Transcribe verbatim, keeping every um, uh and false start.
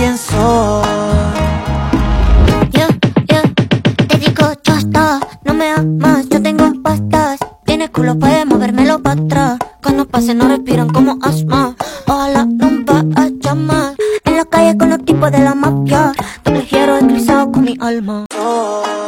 quién soy. Yo, yo, te digo chasta, no me amas, yo tengo pastas. Tienes culo, puedes movérmelo para atrás. Cuando pase no respiran como asma. Ojalá nunca haya más. En la calle con los tipos de la mafia. Te prefiero eclipsado con mi alma. Oh.